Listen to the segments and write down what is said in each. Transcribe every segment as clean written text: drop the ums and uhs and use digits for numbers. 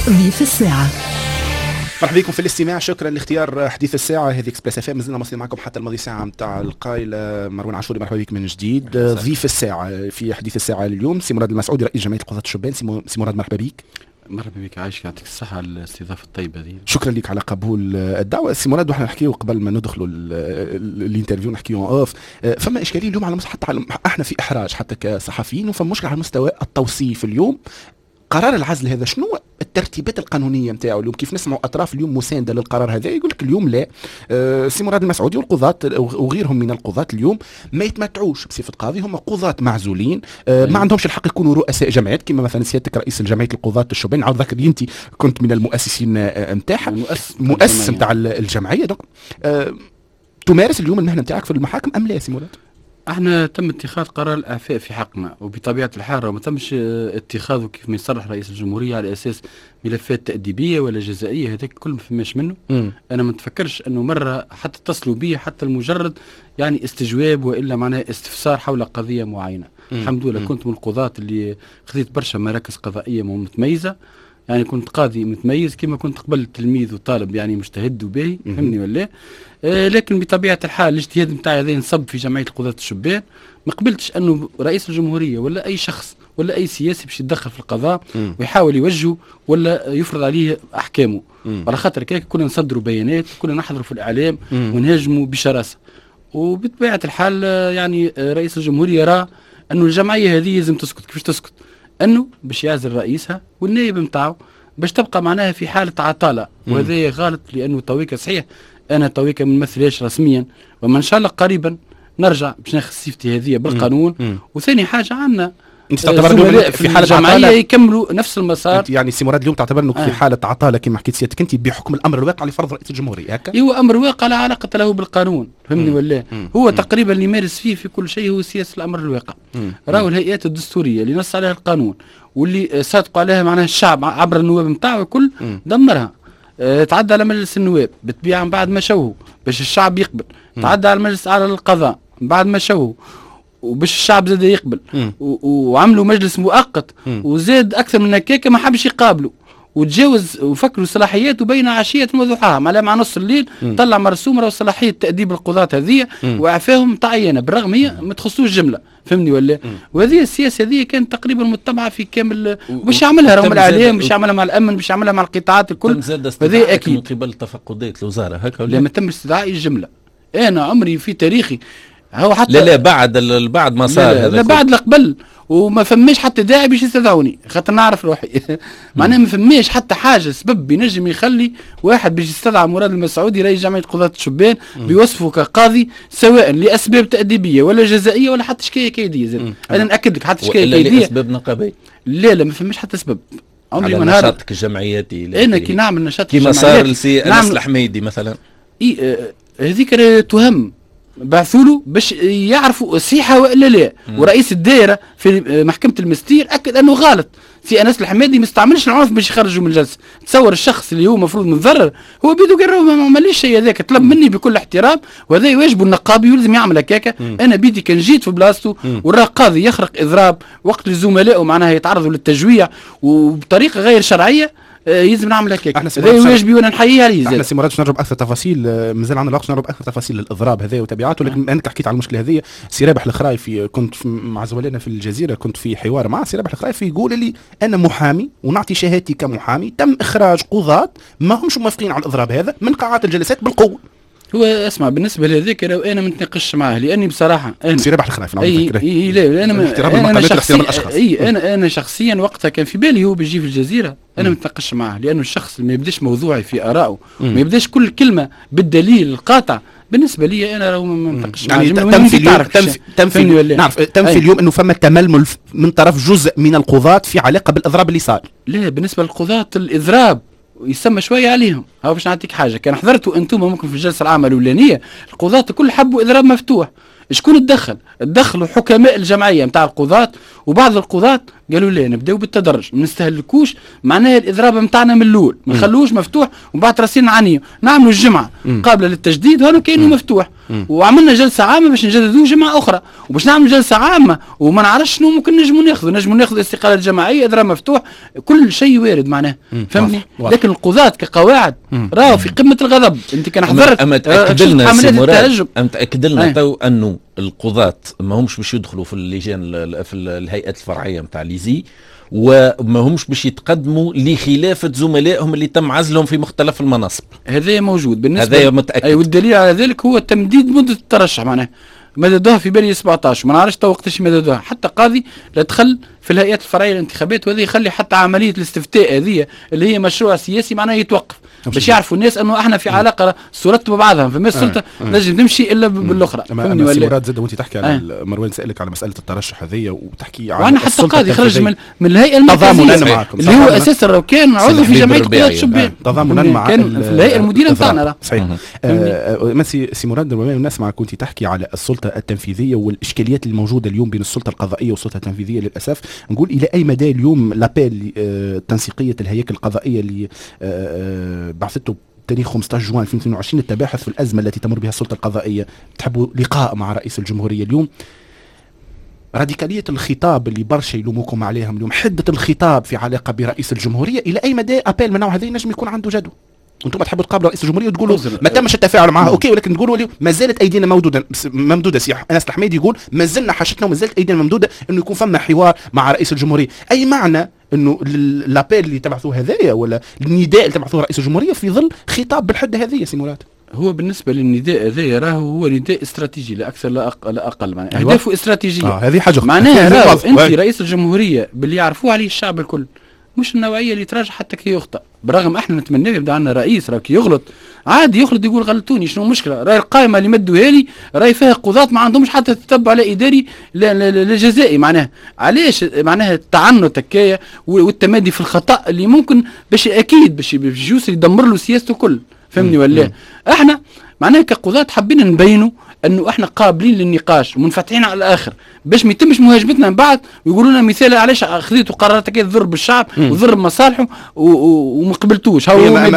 ضيف الساعة. مرحبا بكم في الاستماع، شكرا لاختيار حديث الساعة. هذه اكسبريس اف ام، مازلنا مصرين معكم حتى الماضي ساعة متاع القائل مروان عاشوري. مرحبا بك من جديد. ضيف الساعة في حديث الساعة اليوم سي مراد المسعودي، رئيس جمعية قضاة الشبان. سي مراد مرحبا بك. مرحبا بك، عايشك، يعطيك الصحة على الاستضافة الطيبة دي. شكرا لك على قبول الدعوة. سي مراد، وحنا نحكيو قبل ما ندخلوا الانترفيو نحكيو اوف، فما اشكالية اليوم على حتى احنا في احراج حتى كصحفيين، وفما مشكلة على مستوى التوصيف اليوم. قرار العزل هذا شنو الترتيبات القانونيه نتاعو اليوم؟ كيف نسمعوا اطراف اليوم مسانده للقرار هذا يقول لك اليوم لا، سي مراد المسعودي والقضاة وغيرهم من القضاة اليوم ما يتمتعوش بصفه قاضي، هم قضاة معزولين، ما عندهمش الحق يكونوا رؤساء جمعيات كما مثلا سيادتك رئيس جمعيه القضاة الشبان. عاود ذكر انت كنت من المؤسسين نتاعها، مؤسس نتاع الجمعيه. دونك تمارس اليوم المهنه نتاعك في المحاكم ام لا سي مراد؟ احنا تم اتخاذ قرار الاعفاء في حقنا، وبطبيعه الحال ما تمش اتخاذه كيف ما يصرح رئيس الجمهوريه على اساس ملفات تاديبيه ولا جزائيه، هذاك كل ما فماش منه. انا ما نتفكرش انه مره حتى اتصلوا بي حتى المجرد يعني استجواب والا معناه استفسار حول قضيه معينه. الحمد لله كنت من القضاة اللي خذيت برشا مراكز قضائيه متميزه، يعني كنت قاضي متميز كما كنت قبل تلميذ وطالب يعني مجتهد وباهي، فهمني ولا؟ لكن بطبيعه الحال الاجتهاد نتاعي هذا ينصب في جمعيه القضاة الشبان. ما قبلتش انه رئيس الجمهوريه ولا اي شخص ولا اي سياسي باش يتدخل في القضاء ويحاول يوجهه ولا يفرض عليه احكامه. على خاطر كيك كنا نصدروا بيانات، كنا نحضروا في الاعلام ونهاجموا بشراسه. وبطبيعه الحال يعني رئيس الجمهوريه يرى انه الجمعيه هذه لازم تسكت. كيفاش تسكت؟ انه باش يعزل رئيسها والنائب نتاعو باش تبقى معناها في حاله عطاله، وهذا غلط. لانه تويكا صحيح انا تويكا ما نمثلهاش رسميا، وما ان شاء الله قريبا نرجع باش ناخذ سيفتي هذه بالقانون. وثاني حاجه عندنا انت تعتبر في حاله عطاله يكملوا نفس المسار. يعني سي مراد اليوم تعتبر انك في حاله عطاله كما حكيت سيادتك انت بحكم الامر الواقع لفرض رئيس الجمهوريه هكا؟ هو امر واقع لا علاقه له بالقانون، فهمني ولا؟ هو تقريبا اللي يمارس فيه في كل شيء هو سياسه الامر الواقع. راهو الهيئات الدستوريه اللي نص عليها القانون واللي صادقوا عليها معناها الشعب عبر النواب نتاعو الكل دمرها. تعدى على مجلس النواب بالطبيعه من بعد ما شوهوا باش الشعب يقبل، تعدى على المجلس على القضاء من بعد ما شوهوا وباش الشعب زاد يقبل، وعملوا مجلس مؤقت وزاد اكثر من هكاك ما حبش يقابلوا، وتجاوز وفكروا صلاحيات وبين عشيه وضحاها مع نص الليل طلع مرسوم راه صلاحيه تاديب القضاة هذه واعفاهم تعينه بالرغم هي ما تخصوش جمله، فهمني ولا؟ وهذه السياسه هذه كانت تقريبا متبعه في كامل، باش يعملها رغم الاعلام، باش يعملها مع الامن، باش يعملها مع القطاعات الكل. هذه اكيد من قبل تفقدات الوزاره هكا لا ما تم استدعاء الجمله. انا عمري في تاريخي هو حتى لا بعد ما صار هذا لا بعد قبل، وما فماش حتى داعي باش يستدعوني خاطر نعرف روحي معناها ما فماش حتى حاجه سبب بينجم يخلي واحد باش يستدعى مراد المسعودي رئيس جمعيه قضاة الشبان بيوصفه كقاضي سواء لاسباب تاديبيه ولا جزائيه ولا حتى شكايه كيديه زين. انا ناكد لك حتى شكايه كيديه لاسباب نقابيه. لا ما فماش حتى سبب. عمري ما نهار نشاطك الجمعياتي انا كي نعمل نشاط كيما صار لسي انس الحميدي مثلا هذيك تهم بعثوا له باش يعرفوا صحيحه والا لا. ورئيس الدائره في محكمه المستير اكد انه غلط. سي انس الحمادي ما استعملش العنف باش يخرجوا من الجلسه. تصور الشخص اللي هو المفروض متضرر هو بيدو قال ما عمليش شيء هذاك، طلب مني بكل احترام وهذا واجبه النقابي ولازم يعمل هكاك. انا بيدي كان جيت في بلاصته وراه قاضي يخرق اضراب وقت لزملائه معناها يتعرضوا للتجويع وبطريقه غير شرعيه، يلزم نعمل هكاك. هذا واجبي وانا نحييه عليه. احنا سي مراد باش نضرب اكثر تفاصيل، مازال عندنا الوقت نضرب اكثر تفاصيل للاضراب هذا وتبعاته، لكن انك حكيت على المشكله هذه. سي رابح الخرايفي كنت مع زملائنا في الجزيره، كنت في حوار مع سي رابح الخرايفي يقول لي انا محامي ونعطي شهادتي كمحامي، تم اخراج قضاة ما همش موافقين على الاضراب هذا من قاعات الجلسات بالقوه. هو اسمع بالنسبه لهذاك انا ما نتناقش معاه لاني بصراحه سي رابح الخرايفي انا شخصيا وقتها كان في بالي هو بيجي في الجزيره انا ما نتناقش معاه، لانه الشخص اللي ما يبداش موضوعي في ارائه ما يبداش كل كلمه بالدليل القاطع بالنسبه لي انا راه ما نتناقش معاه. يعني تم في اليوم انه فما تململ من طرف جزء من القضاة في علاقه بالاضراب اللي صار. لا بالنسبه للقضاة الاضراب يسمى شويه عليهم. هاو باش نعطيك حاجه كان حضرتوا انتم ممكن في الجلسه العامه الاولانيه القضاة الكل حبوا اضراب مفتوح. شكون تدخلوا حكماء الجمعيه نتاع القضاة وبعض القضاة قالوا لا نبداو بالتدرج ما نستهلكوش معناها الاضراب نتاعنا من الاول ما نخلوش مفتوح ومن بعد راسين نعانيو نعملوا الجمعه قابله للتجديد هانو كانه مفتوح وعملنا جلسه عامه باش نجددوه جمعه اخرى وباش نعمل جلسه عامه وما نعرفش شنو ممكن نجموا ناخذ استقاله جماعيه اضراب مفتوح كل شيء وارد معناه فهمني لكن القضاة كقواعد راهو في قمه الغضب انت كان حضرت اما تاكد لنا سي مراد تاكد لنا تو انه القضاة ما همش باش يدخلوا في اللجان في الهيئات الفرعيه نتاع ليزي وما همش باش يتقدموا لخلافه زملائهم اللي تم عزلهم في مختلف المناصب. هذا موجود بالنسبه هذا متاكد. اي والدليل على ذلك هو تمديد مده الترشح معناه مددوها في بالي 17 ما نعرفش تو وقتاش مددوها حتى قاضي لا دخل في الهيئات الفرعيه للانتخابات وهذا يخلي حتى عمليه الاستفتاء هذه اللي هي مشروع سياسي معناه يتوقف باش يعرفوا الناس انه احنا في علاقه صورتنا ببعضها فما السلطه لازم تمشي الا بالاخرى. اما سي مراد زاد وانت تحكي على مروان سالك على مساله الترشح هذه وتحكي على وانا حتى قاضي خرج من الهيئه المركزيه اللي هو اساسا لو كان عضو في جمعيه قضاة شبان تضامنا مع كان في الهيئه المديره نتاعنا صحيح. سي مراد الناس معك كنت تحكي على السلطه التنفيذيه والاشكاليات الموجوده اليوم بين السلطه القضائيه والسلطه التنفيذيه للاسف نقول الى اي مدى اليوم لابيل تنسيقيه الهياكل القضائيه اللي بعثته تاريخ 15 جوان 2022 التباحث في الأزمة التي تمر بها السلطة القضائية تحبوا لقاء مع رئيس الجمهورية اليوم راديكالية الخطاب اللي برشا يلوموكم عليهم اليوم حدة الخطاب في علاقة برئيس الجمهورية إلى أي مدى أبيل من نوع هذا نجم يكون عنده جدوى انتم تحبوا تقابلوا رئيس الجمهوريه وتقولوا ما تمش التفاعل معها اوكي ولكن تقولوا ما زالت ايدينا ممدوده سي انس الحميدي يقول ما زلنا حاجتنا وما زالت ايدينا ممدوده انه يكون فما حوار مع رئيس الجمهوريه اي معنى انه لابيل اللي تبعثوه هذايا ولا النداء اللي تبعثوه رئيس الجمهوريه في ظل خطاب بالحده هذه سي مراد؟ هو بالنسبه للنداء هذا راهو هو نداء استراتيجي لا اكثر لا اقل معناها اهدافه استراتيجيه هذه حاجه معناها انت رئيس الجمهوريه باللي يعرفوه عليه الشعب الكل مش النوعيه اللي تراجع حتى كي يخطئ برغم احنا نتمنى يبدا عندنا رئيس راه كي يغلط عادي يخلط يقول غلطوني شنو المشكله راهي القائمه اللي مدوها لي راهي فيها قضاة ما عندهمش حتى تتبع على اداري لجزائي معناها علاش معناها التعنت هكايا والتمادي في الخطا اللي ممكن باش اكيد باش يوصل يدمر له سياسته كل فهمني ولا احنا معناها كقضاة حابين نبينوا انه احنا قابلين للنقاش ومنفتحين على الاخر باش ما يتمش مهاجمتنا من بعد ويقولوا لنا مثال علاش خذيتوا قرارات كي تضر بالشعب وتضر بمصالحه وما قبلتوش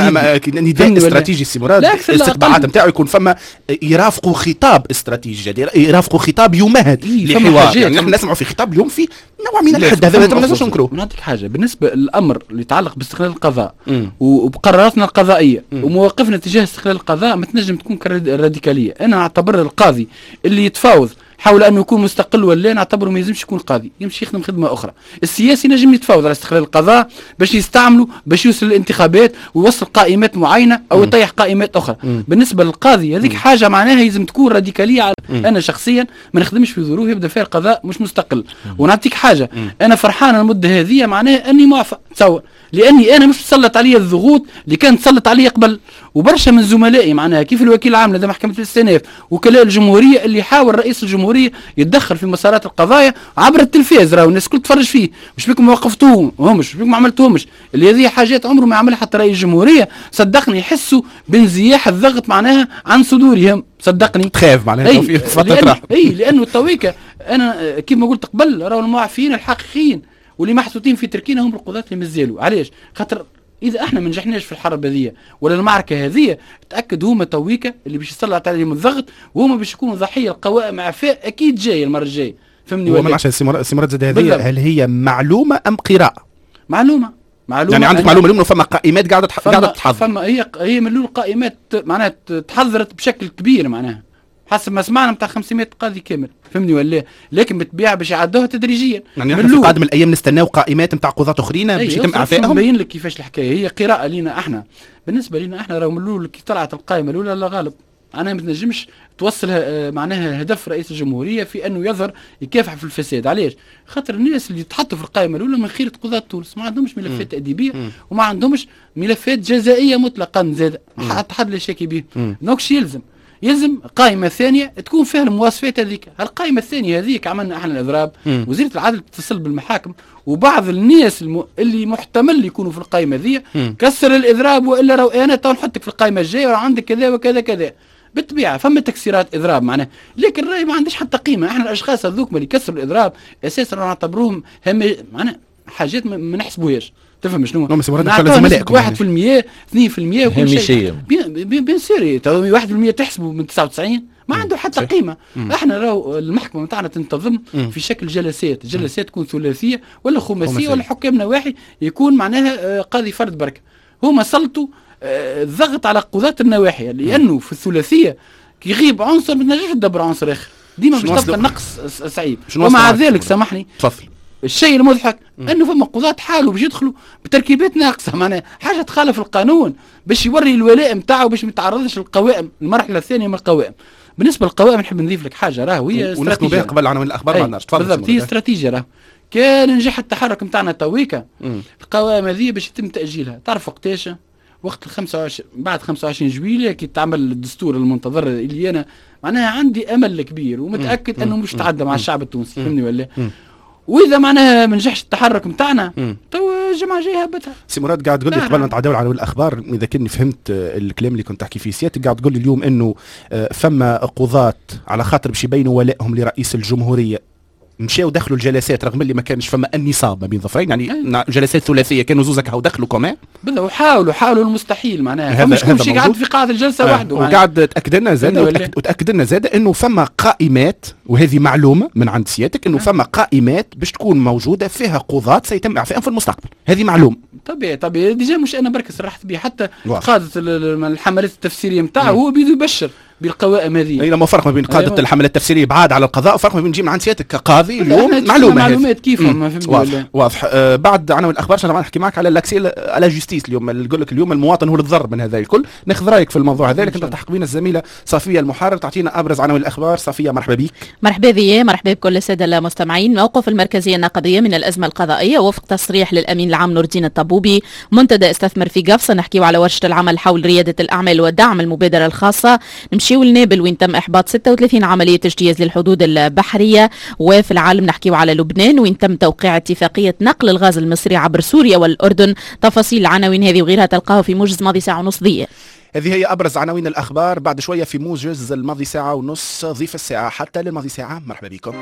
نداء استراتيجي سي مراد الاستقطاعات نتاعو يكون فما يرافقوا خطاب استراتيجي يرافقوا خطاب يمهد لحوار يعني نحن نسمعوا في خطاب اليوم في نوع من الحد هذا ما نقدرش ننكروه. نعطيك حاجه بالنسبه للامر اللي يتعلق باستقلال القضاء وبقراراتنا القضائيه ومواقفنا تجاه استقلال القضاء ما تنجم تكون كراديكاليه. انا اعتبر القاضي اللي يتفاوض حاول انه يكون مستقل ولا نعتبره ما يلزمش يكون قاضي يمشي يخدم خدمه اخرى. السياسي نجم يتفاوض على استقلال القضاء باش يستعملوا باش يوصل للانتخابات ويوصل قائمات معينه او يطيح قائمات اخرى. بالنسبه للقاضي هذيك حاجه معناها يلزم تكون راديكاليه على انا شخصيا ما نخدمش في ظروف يبدا فيها القضاء مش مستقل. ونعطيك حاجه انا فرحان المده هذه معناها اني معفى تصور لاني انا مش تسلط علي الضغوط اللي كانت تسلط علي قبل وبرشا من زملائي معناها كيف الوكيل العام لدى محكمه الاستئناف وكلاء الجمهوريه اللي حاول رئيس الجمهوريه يتدخل في مسارات القضايا عبر التلفاز راهو الناس الكل تفرج فيه مش بيكم ما وقفتوهم مش بيكم ما عملتوهمش اللي هذه حاجات عمره ما عملها حتى رئيس الجمهوريه صدقني يحسوا بانزياح الضغط معناها عن صدورهم صدقني تخاف معناها في فتره لانه التويكه انا كيف ما قلت قبل راهو المعفيين الحقيقيين واللي محطوطين في تركينا هم القضاة اللي مازالوا علاش خاطر اذا احنا ما نجحناش في الحرب هذه ولا المعركه هذه تاكد هما تويكه اللي باش يسلط عليهم الضغط وهما باش يكونوا ضحيه القوائم عفاء اكيد جايه المره الجايه فهمني ولا عشان سمرات زاد هذه هل هي معلومه ام قراءه؟ معلومه يعني عندك معلومه انه فما قائمات قاعده تحضر فما هي من القائمات معناها تحضرت بشكل كبير معناها حسب ما سمعنا نتاع 500 قاضي كامل فهمني ولا لكن بالطبيعه باش يعدوها تدريجيا يعني نحن في قادم الايام نستناو قائمات نتاع قضاة اخرين باش يتم اعفائهم. نبين لك كيفاش الحكايه هي قراءه لينا احنا بالنسبه لنا احنا راهو من الاول كي طلعت القائمه الاولى لا غالب انا ما تنجمش توصل معناها هدف رئيس الجمهوريه في انه يظهر يكافح في الفساد علاش خاطر الناس اللي تحطوا في القائمه الاولى من خيره قضاة تونس ما عندهمش ملفات تاديبيه وما عندهمش ملفات جزائيه مطلقا زاد حد لا شك به دونك يلزم قائمة ثانية تكون فيها المواصفات هذيك. القائمة الثانية هذيك عملنا احنا الإضراب وزيرة العدل تتصل بالمحاكم وبعض الناس اللي محتمل يكونوا في القائمة ذي كسر الإضراب وإلا راهو أنا تو نحطك في القائمة الجاية وراه عندك كذا وكذا كذا بالطبيعه فما تكسيرات اضراب معناها، لكن الراي ما عندش حتى قيمه. احنا الاشخاص هذوك اللي يكسروا الاضراب اساسا نعتبروهم هم معناها حاجات ما نحسبوهاش. تفهم شنو؟ نعطوها 1% 2% وكل شيء بيان سيري 1% تحسبوا من 99 ما عنده حتى قيمه. احنا راهو المحكمه نتاعنا تنتظم في شكل جلسات تكون ثلاثيه ولا خماسيه ولا حكام نواحي يكون معناها قاضي فرد بركه. هما سلطوا الضغط على قضاة النواحي، لانه في الثلاثيه كي يغيب عنصر ما تنجمش تدبر عنصر اخر، ديما باش تبقى النقص صعيب. ومع ذلك سامحني تفضل، الشيء المضحك انه فما قضاة حالوا باش يدخلوا بتركيبات ناقصه، معناها حاجه تخالف القانون باش يوري الولاء نتاعو باش ما يتعرضش للقوائم المرحله الثانيه من القوائم. بالنسبه للقوائم نحب نضيف لك حاجه راهو هي ونختم بها قبل عناوين الاخبار ما عندناش. تفضل. بالضبط، هي استراتيجيه راهو كان نجح التحرك نتاعنا تويكا القوائم هذه باش يتم تاجيلها. تعرف وقتاش؟ وقت 25 بعد 25 جويلية كي تعمل الدستور المنتظر اللي انا معناها عندي امل كبير ومتاكد انه مش تعدى مع الشعب التونسي، فهمني ولا؟ واذا معناها ما نجحش التحرك نتاعنا تو الجمعه جايه هبتها. سي مراد قاعد تقول لي قبل ما نتعداو على الاخبار، اذا كني فهمت الكلام اللي كنت تحكي فيه سيادتك، قاعد تقول لي اليوم انه فما قضاة على خاطر باش يبينوا ولائهم لرئيس الجمهوريه مشاو دخلوا الجلسات رغم اللي ما كانش فما النصاب ما بين ظفرين، يعني جلسات ثلاثيه كانوا زوزك هاو دخلوا كمان بالله وحاولوا المستحيل معناها. فمش كل شيء قاعد في قاعه الجلسه وحده. وقاعد تاكد لنا زاد وتاكد لنا زاد انه فما قائمات، وهذه معلومه من عند سيادتك انه فما قائمات باش تكون موجوده فيها قضاة سيتم اعفائهم في المستقبل. هذه معلومه طبيعي ديجا مش انا بركز سرحت بيه، حتى قاده الحملات التفسيريه نتاعه هو بيدو يبشر بالقوائم هذه. لما فرق ما بين قاده الحملات التفسيريه بعاد على القضاء وفرق ما بين نجي من عند سيادتك كقاضي اليوم معلومات كيفهم. واضح. بعد عناوين الاخبار ان شاء الله نحكي معك على لاكسي على جوستيس اليوم. نقول لك اليوم المواطن هو الضر من هذا الكل. ناخذ رايك في الموضوع هذا، لكن تلتحق بنا الزميله صفيه المحرر تعطينا ابرز عناوين الاخبار. صفيه مرحبا بك. مرحبا بكل الساده المستمعين. موقف المركزيه النقديه من الازمه القضائيه وفق تصريح للامين العام نور الدين الطبوبي. منتدى استثمر في قفصه نحكيو على ورشه العمل حول رياده الاعمال ودعم المبادره الخاصه. نمشيو لنابل وين تم إحباط 36 عملية اجتياز للحدود البحرية. وفي العالم نحكيو على لبنان وين تم توقيع اتفاقية نقل الغاز المصري عبر سوريا والأردن. تفاصيل العناوين هذه وغيرها تلقاها في موجز ماضي ساعة ونص ضيق. هذه هي أبرز عناوين الأخبار. بعد شوية في موجز الماضي ساعة ونص ضيف الساعة حتى للماضي ساعة. مرحبا بكم.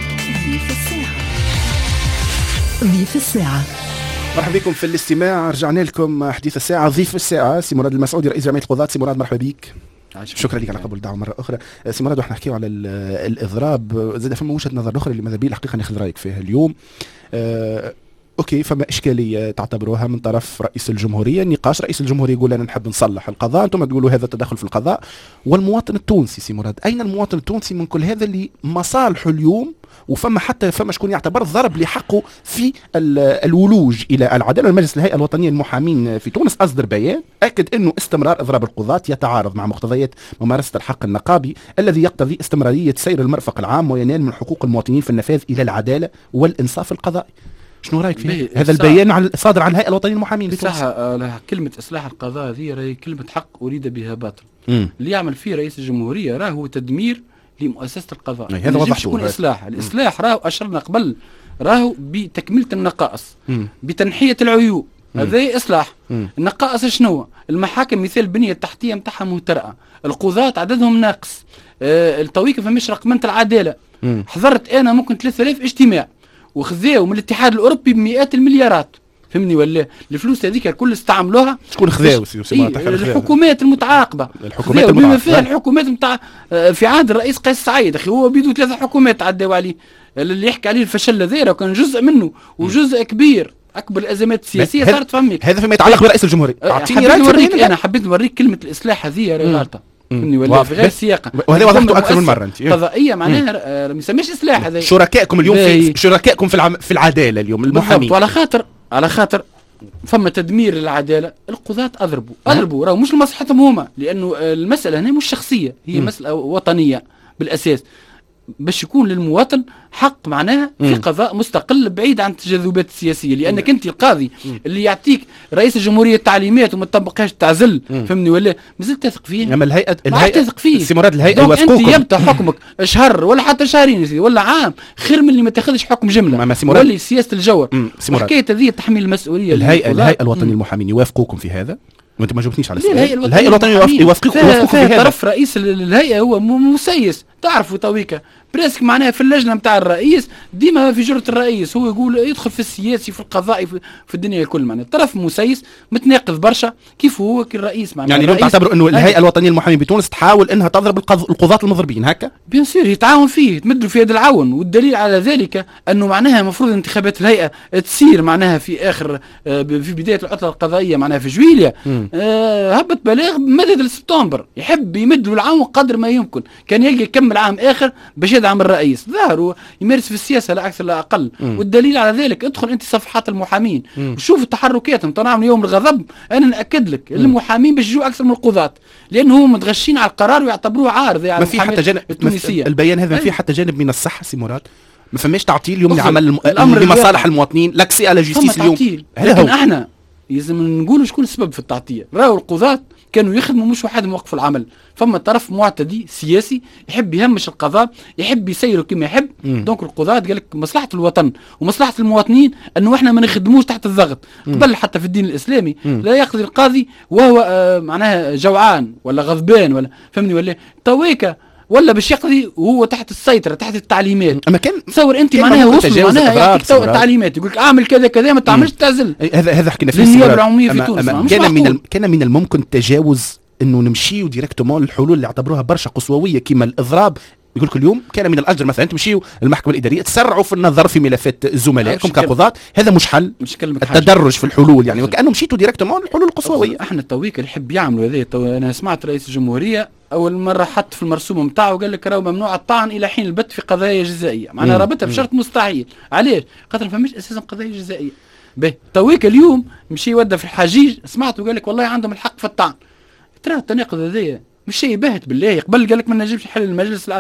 ضيف الساعة. مرحبا بكم في الاستماع. رجعنا لكم حديث الساعة. ضيف الساعة سي مراد المسعودي رئيس جمعية القضاة. سي مراد مرحبا بك. شكرا لك على قبول الدعوه مره اخرى. سي مراد واحنا نحكيو على الاضراب زاد فما وجهه نظر اخرى اللي ماذا بي الحقيقه ناخذ رايك فيها اليوم. اوكي فما اشكاليه تعتبروها من طرف رئيس الجمهوريه. نقاش رئيس الجمهوريه يقول انا نحب نصلح القضاء، انتم تقولوا هذا تدخل في القضاء. والمواطن التونسي سي مراد، اين المواطن التونسي من كل هذا اللي مصالحه اليوم وفما حتى فما شكون يعتبر ضرب لحقه في الولوج الى العداله. المجلس الهيئه الوطنيه للمحامين في تونس اصدر بيان اكد انه استمرار اضراب القضاة يتعارض مع مقتضيات ممارسه الحق النقابي الذي يقتضي استمراريه سير المرفق العام وينال من حقوق المواطنين في النفاذ الى العداله والانصاف القضائي. شنو رايك فيه هذا البيان صادر عن الهيئه الوطنيه للمحامين بتونس؟ كلمه اصلاح القضاء هذه راهي كلمه حق اريد بها باطل. اللي يعمل فيه رئيس الجمهوريه راهو تدمير لمؤسسه القضاء. هذا وضح يكون اصلاح. الاصلاح راهو اشرنا قبل راهو بتكمله النقائص بتنحيه العيوب. هذا اصلاح. النقائص شنو؟ المحاكم مثال البنيه التحتيه نتاعها مهترئه، القضاة عددهم ناقص، التويكا فماش رقمنه العداله. حضرت انا ممكن 3000 اجتماع وخذاو من الاتحاد الاوروبي بمئات المليارات، فهمني ولا؟ الفلوس هذيك الكل استعملوها شكون خذاو؟ الحكومات المتعاقبه. الحكومات بما فيها الحكومات نتاع في عهد الرئيس قيس سعيد. اخي هو بيدو 3 حكومات عداو عليه. اللي يحكي عليه الفشل هذا كان جزء منه وجزء كبير. اكبر الازمات السياسيه صارت فمك. هذا فيما يتعلق برئيس الجمهوريه. اعطيني رايك. انا حبيت نوريك كلمه الاصلاح هذه غلطه، فهمني ولا؟ في غير سياقه. وهذا وضحته اكثر من مره انت. قضائيه معناها ما يسميش اصلاح. هذا شركائكم اليوم شركائكم في العداله اليوم المحامين. وعلى خاطر فما تدمير العداله. القضاة اضربوا راهو مش لمصلحتهم هما، لانه المساله هنا مش شخصيه، هي مساله وطنيه بالاساس، باش يكون للمواطن حق معناها في قضاء مستقل بعيد عن التجاذبات السياسيه. لانك انت القاضي اللي يعطيك رئيس الجمهوريه التعليمات وما تطبقهاش تعزل، فهمني ولا؟ مازلت تثق فيه؟ اما الهيئه تثق فيه. سي مراد الهيئه يوافقوكم. انت يبدا حكمك شهر ولا حتى شهرين ولا عام خير من اللي ما تاخذش حكم جمله ولا سياسه الجوهر. حكايه هذه تحميل المسؤوليه. الهيئه الوطنيه للمحامين يوافقوكم في هذا؟ وانت ما جاوبتنيش على السؤال. الهيئه الوطنيه يوافقك في طرف رئيس الهيئه هو مسيس، تعرفوا تويكا بريسك معناها في اللجنه نتاع الرئيس ديما في جرة الرئيس، هو يقول يدخل في السياسي في القضائي في الدنيا الكل، معناها الطرف مسيس متناقض برشا كيف هو كالرئيس. معناها يعني اليوم تعتبروا انه الهيئه الوطنيه للمحامين بتونس تحاول انها تضرب القضاة المضربين هكا؟ بيان سور يتعاون فيه، تمدوا في يد العون، والدليل على ذلك انه معناها المفروض انتخابات الهيئه تصير معناها في اخر في بدايه العطله القضائيه معناها في جويليا. هبط بلاغ مدد لسبتمبر، يحب يمد له العون قدر ما يمكن، كان يلقى يكمل عام اخر باش يدعم الرئيس، ظهر يمارس في السياسه لا اكثر لا اقل. والدليل على ذلك ادخل انت صفحات المحامين وشوف التحركات نتاع يوم الغضب. انا ناكد لك المحامين باش يجوا اكثر من القضاة، لانه هم متغشين على القرار ويعتبروه عارض يعني. ما في حتى جانب التونسيه البيان هذا، ما في حتى جانب من الصحه سي مراد، ما فماش تعطيل اليوم لعمل لمصالح المواطنين، لاكسي على جيستيس اليوم. لكن احنا لازم نقولوا شكون السبب في التعطيل. راهو القضاة كانوا يخدموا مش واحد موقف العمل، فما طرف معتدي سياسي يحب يهمش القضاء، يحب يسيروا كما يحب. دونك القضاة قال لك مصلحة الوطن ومصلحة المواطنين انه احنا ما نخدموش تحت الضغط. قبل حتى في الدين الاسلامي لا يقضي القاضي وهو معناها جوعان ولا غضبان ولا فهمني ولا تويكا، ولا باش يقضي وهو تحت السيطره تحت التعليمات. اما كان تصور انت معناها وصل معناها يعطيك التعليمات، يقول لك اعمل كذا كذا ما تعملش تعزل. هذا حكينا فيه النيابه العموميه في تونس. كان من الممكن تجاوز انه نمشيو ديريكتومون للحلول اللي اعتبروها برشا قسوويه كيما الاضراب. يقول لك اليوم كان من الاجر مثلا تمشيوا للمحكمه الاداريه تسرعوا في النظر في ملفات زملائكم كقضاة، هذا مش حل. التدرج في الحلول يعني وكانه مشيتوا ديريكتومون للحلول القسوويه. احنا التويك اللي يحب يعملوا هذا. انا سمعت رئيس الجمهوريه اول مره حط في المرسوم نتاعو قال لك راهو ممنوع الطعن الى حين البت في قضايا جزائيه، معناها رابطها بشرط مستحيل. علاش؟ خاطر ما فماش اساسا قضايا جزائيه. به تويك اليوم مشي يودى في الحجيج، سمعته قال لك والله عندهم الحق في الطعن. ترى التناقض هذايا مش شيء باهت بالله. قبل قال لك ما نجمش نحل المجلس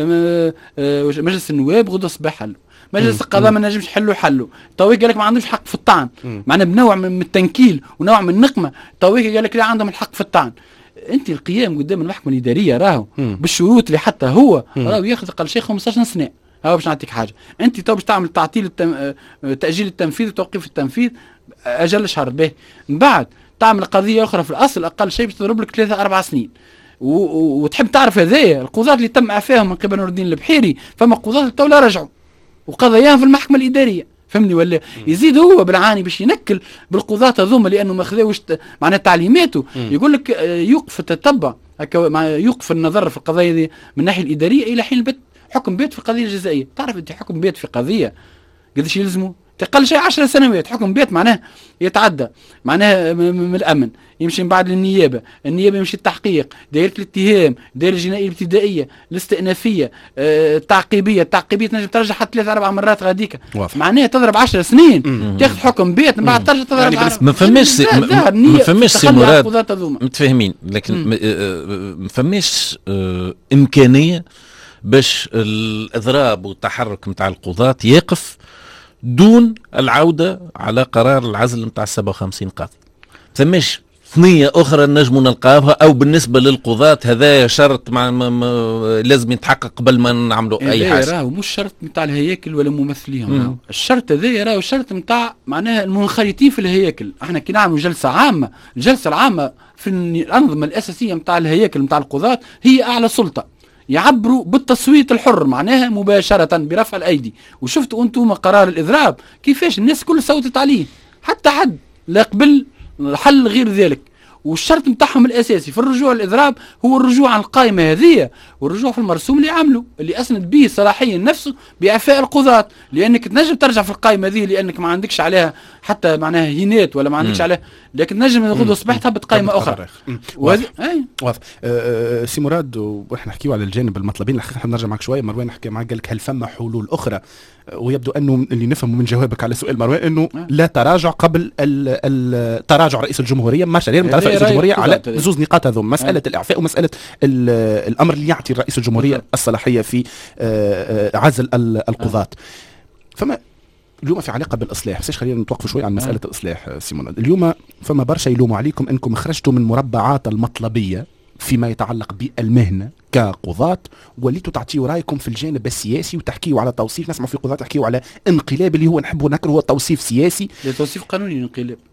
مجلس النواب غدوه الصباح حلو، مجلس القضاء ما نجمش حلوا. تويك قال لك ما عندهمش حق في الطعن، معنا بنوع من التنكيل ونوع من النقمه. تويك قال لك لا عندهم الحق في الطعن. انت القيام قدام المحكمه الاداريه راهو بالشروط اللي حتى هو راهو ياخذ اقل شيء 15 سنه. هاو باش نعطيك حاجه، انت تو باش تعمل تعطيل تاجيل التنفيذ وتوقيف التنفيذ اجل شهر به، من بعد تعمل قضيه اخرى في الاصل اقل شيء باش تضرب لك 3-4 سنين. وتحب تعرف هذايا القضاة اللي تم اعفائهم من قبل نور الدين البحيري، فما قضاة تولا رجعوا وقضاياهم في المحكمه الاداريه. فهمني ولا؟ يزيد هو بالعاني باش ينكل بالقضاة هذوما لانه ما خذاوش معناها تعليماته. يقول لك يوقف التتبع يوقف النظر في القضايا دي من الناحيه الاداريه الى حين البت حكم بيت في القضيه الجزائيه. تعرف انت حكم بيت في قضيه قداش يلزمه؟ تقل شيء 10 سنوات. حكم بيت معناه يتعدى معناها من الامن يمشي من بعد للنيابه، النيابه يمشي التحقيق، دائره الاتهام، دائره الجنائيه الابتدائيه، الاستئنافيه، التعقيبيه تنجم ترجع حتى 3-4 مرات غاديك. معناها تضرب 10 سنين تاخذ حكم بيت من بعد ترجع تضرب يعني ما فماش سي مراد متفاهمين، لكن ما فماش امكانيه باش الاضراب والتحرك نتاع القضاة يقف دون العودة على قرار العزل نتاع 57 قاضي. ثماش ثنية أخرى نجم نلقاها، أو بالنسبة للقضاة هذا شرط لازم يتحقق قبل ما نعملوا أي حاجة. راهو مش شرط نتاع الهياكل ولا ممثليهم. الشرط هذا راهو شرط نتاع معناها المنخرطين في الهياكل. احنا كي نعملوا جلسة عامة، الجلسة العامة في الأنظمة الأساسية نتاع الهياكل نتاع القضاة هي أعلى سلطة، يعبروا بالتصويت الحر معناها مباشرة برفع الأيدي. وشفتوا أنتم قرار الإضراب كيفاش الناس كل صوتت عليه، حتى حد لا قبل حل غير ذلك. والشرط نتاعهم الأساسي في الرجوع الإضراب هو الرجوع عن القائمة هذه، والرجوع في المرسوم اللي عملوا اللي أسند به صلاحيا نفسه بإعفاء القضاة، لأنك تنجم ترجع في القائمة هذه لأنك ما عندكش عليها حتى معناها هينات ولا ما عندكش عليها، لكن تنجم غدوة الصباح تهبط قائمة أخرى. واضح. سي مراد، ونحن نحكيو على الجانب المطلبين الحقيقة نرجع معك شوية. مروان نحكي معك قال لك هل فما حلول أخرى؟ ويبدو أنه اللي نفهمه من جوابك على سؤال مروان أنه لا تراجع قبل تراجع رئيس الجمهورية، ما شرير من طرف رئيس الجمهورية على زوز نقاط هذوم، مسألة الإعفاء ومسألة الأمر اللي يعطي الرئيس الجمهورية الصلاحية في عزل القضاة. فما اليوم في علاقة بالإصلاح، بس خلينا نتوقف شوي عن مسألة الإصلاح سيمون. اليوم فما برشا يلوموا عليكم أنكم خرجتوا من مربعات المطلبية فيما يتعلق بالمهنة كقضاة، وليتوا تعطيوا رأيكم في الجانب السياسي وتحكيوا على توصيف. نسمع في قضاة تحكيوا على انقلاب اللي هو نحبه نكره هو توصيف سياسي، توصيف قانوني. انقلاب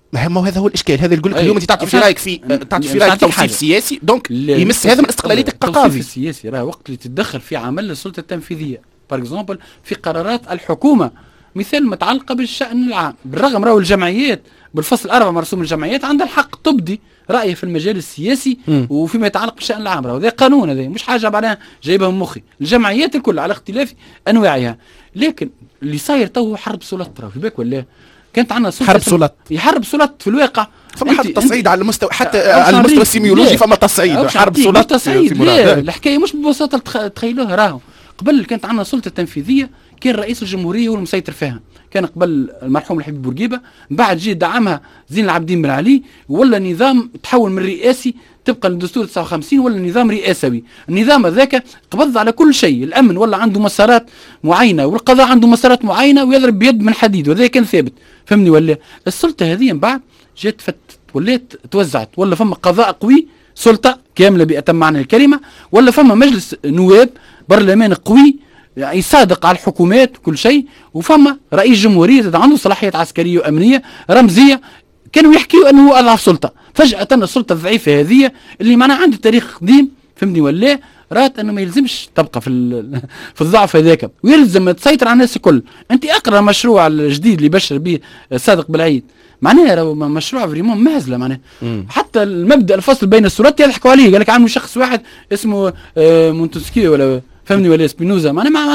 ما هذا هو الاشكال، هذا يقول لك اليوم انت تعطي في رايك توصيف سياسي، دونك يمس هذا من استقلاليتك كقاضي. التوصيف السياسي راه وقت اللي تتدخل في عمل السلطه التنفيذيه، بار اكزومبل في قرارات الحكومه، مثال متعلقه بالشان العام، بالرغم راهو الجمعيات بالفصل 4 مرسوم الجمعيات عندها الحق تبدي رأيه في المجال السياسي وفيما يتعلق بالشأن العام، راهو هذا قانون، هذا مش حاجة بعدها جايبها من مخي، الجمعيات الكل على اختلاف أنواعها. لكن اللي صاير تو حرب سلط، راهو في بالك ولا كانت عندنا حرب سلط، يحرب سلط في الواقع. فما حتى تصعيد على المستوى، حتى على المستوى السيميولوجي فما تصعيد، حرب سلط تصعيد. الحكاية مش ببساطة تخيلوها، راهو قبل كانت عندنا سلطة تنفيذية، كان رئيس الجمهورية هو المسيطر فيها، كان قبل المرحوم الحبيب بورقيبة، بعد جي دعمها زين العابدين بن علي، ولا نظام تحول من رئاسي طبقا للدستور 59 ولا نظام رئاسوي. النظام هذاك قبض على كل شيء، الامن ولا عنده مسارات معينه، والقضاء عنده مسارات معينه، ويضرب بيد من حديد، وهذا كان ثابت، فهمني ولا؟ السلطه هذه من بعد جات ولات توزعت، ولا فما قضاء قوي، سلطه كامله بأتم معنى الكلمه، ولا فما مجلس نواب برلمان قوي يعني يصادق على الحكومات وكل شيء، وفما رئيس جمهورية عنده صلاحيات عسكرية وأمنية رمزية، كانوا يحكيوا أنه هو أضعف سلطة. فجأة السلطة الضعيفة هذه اللي معناها عنده تاريخ قديم، فهمني ولا؟ رات أنه ما يلزمش تبقى في الضعف هذاك، ويلزم تسيطر على الناس الكل. أنت أقرأ مشروع الجديد اللي بشر به صادق بالعيد، معناها مشروع فريمون مهزله معناها. حتى المبدا الفصل بين السلطات يضحكوا عليه، قال لك عامل شخص واحد اسمه مونتسكيو ولا فهمني ولا سبينوزا،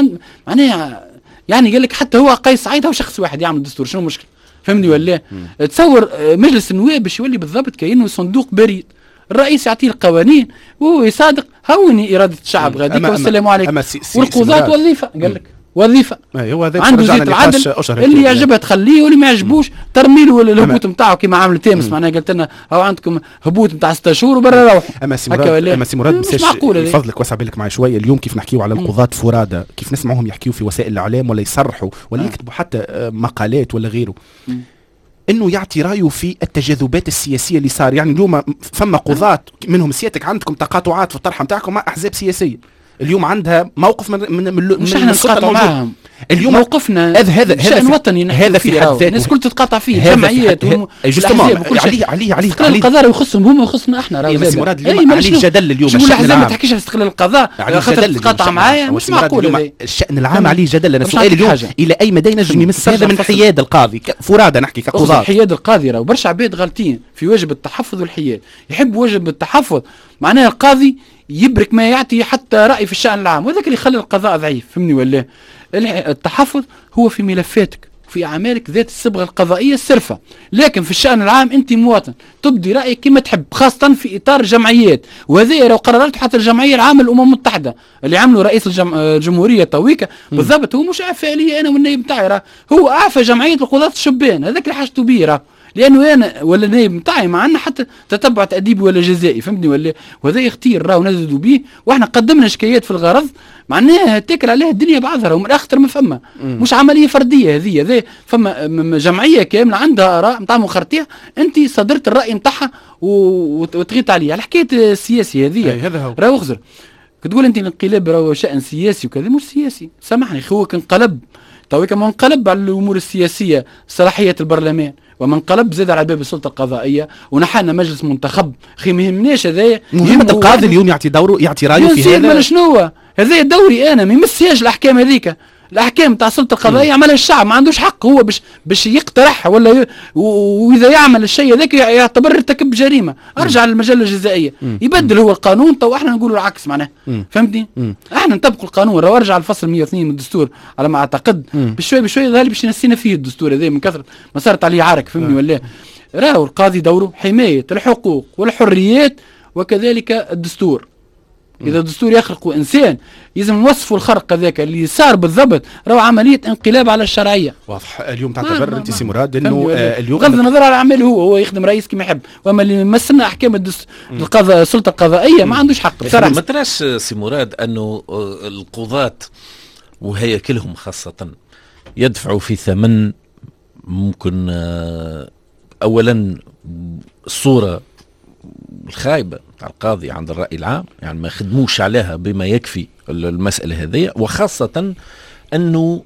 معناها يعني قال لك حتى هو قيس سعيد هو شخص واحد يعمل دستور، شنو المشكله؟ فهمني ولا؟ تصور مجلس النواب باش يولي بالضبط كأنه صندوق بريد، الرئيس يعطيه القوانين وهو يصادق هوني إرادة الشعب غاديك والسلام عليكم. والقضاة وظيفة، قال لك وظيفة، عنده زيت العدل اللي يعجبها تخليه واللي ما يعجبوش ترمي له الهبوط نتاعو كيما عامل تامس. معناها قالت لنا هاو عندكم هبوط نتاع 6 شهور وبرا روحوا. اما سي مراد بفضلك وسع بالك معي شويه، اليوم كيف نحكيو على القضاة فرادى، كيف نسمعوهم يحكيو في وسائل الاعلام ولا يصرحوا ولا يكتبوا حتى مقالات ولا غيره، انه يعطي رايه في التجاذبات السياسيه اللي صار. يعني اليوم فما قضاة منهم سيادتك عندكم تقاطعات في الطرح نتاعكم مع احزاب سياسيه، اليوم عندها موقف من مش احنا نتقاطعوا معاهم، اليوم موقفنا هذا شأن وطني، هذا في حد ذاته الناس كل تتقاطع فيه، جمعيات عليه استقلال القضاء يخصهم هم ويخصنا احنا. راهو عليه جدل اليوم الشأن العام، ما تحكيش على استقلال القضاء خاطر تتقاطع معايا، مش معقول. الشأن العام عليه جدل. انا سؤالي اليوم الى اي مدى ينجم يمس هذا من حياد القاضي فرادى، نحكي كقضاة. حياد القاضي راهو برشا عباد غالطين في واجب التحفظ والحياد، يحب واجب التحفظ معناها القاضي يبرك ما يعطي حتى رأي في الشأن العام، وذاك اللي يخلي القضاء ضعيف، فهمني ولا؟ التحفظ هو في ملفاتك في أعمالك ذات الصبغة القضائية السرفة، لكن في الشأن العام أنت مواطن تبدي رأيك كما تحب، خاصة في إطار جمعيات. وهذا لو قررت حتى الجمعية العامة للأمم المتحدة اللي عملوا رئيس الجمهورية تويكا بالضبط، هو مش عفى لي أنا والنائب بتاعي، هو أعفى جمعية القضاة الشبان، هذاك اللي حاجته بيه، لانه انا ولا النائب نتاعي ما عندنا حتى تتبع تاديبي ولا جزائي، فهمتني ولا؟ وهذا يختير راهو نزلوا به، واحنا قدمنا شكايات في الغرض معناها تاكل عليها الدنيا بعضها، ومن الاخر ما فما مش عمليه فرديه هذه فما جمعيه كامله عندها اراء نتاع مخرطيه، انت صدرت الراي نتاعها وتغيط عليه. على حكايه السياسي هذه راهو اخزر تقول انت الانقلاب راهو شان سياسي وكذا، مش سياسي، سامحني هو كان انقلب تو كما انقلب على الامور السياسيه صلاحيه البرلمان، ومن قلب زاد على باب السلطه القضائيه ونحانا مجلس منتخب. اخي ما يهمناش هذايا، مهمه القاضي اليوم يعطي دوره، يعطي رايه في هذا. شنو هذا دوري انا، ما يمسياش الاحكام هذيك، الاحكام تاع السلطه القضائيه يعملها الشعب، ما عندوش حق هو باش يقترحها ولا واذا يعمل الشيء هذاك يعتبر ارتكب جريمه. ارجع للمجله الجزائيه يبدل هو القانون، تو احنا نقولوا العكس معناه، فهمتني؟ احنا نطبقوا القانون، راهو ارجع الفصل 102 من الدستور على ما اعتقد، بشوي بشوي غالي باش ينسينا فيه الدستور هذا من كثره ما صارت عليه عرك، فهمني ولا؟ راهو القاضي دوره حمايه الحقوق والحريات وكذلك الدستور. إذا الدستور يخرق إنسان لازم نوصفوا الخرق هذاك اللي صار بالضبط، راهو عملية انقلاب على الشرعية. واضح. اليوم تعتبر أنت سي مراد إنه اليوم بغض النظر على أعماله هو يخدم رئيس كما يحب، وأما اللي يمثلنا أحكام السلطة القضائية ما عندوش حق بصراحة. ما تراش سي مراد أنه القضاة وهيكلهم خاصة يدفعوا في ثمن ممكن أولا الصورة الخايبة على القاضي عند الرأي العام، يعني ما خدموش عليها بما يكفي المسألة هذه، وخاصة انه